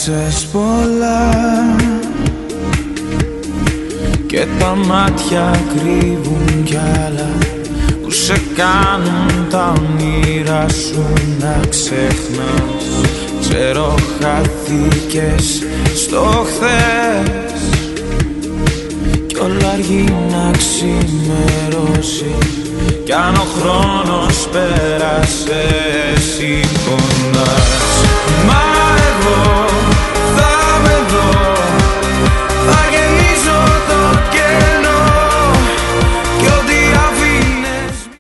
Άλλαξες πολλά και τα μάτια κρύβουν κι άλλα που σε κάνουν τα όνειρά σου να ξεχνάς. Ξέρω χάθηκες στο χθες κι όλα αργεί να ξημερώσει κι αν ο χρόνος πέρασε εσύ πονάς.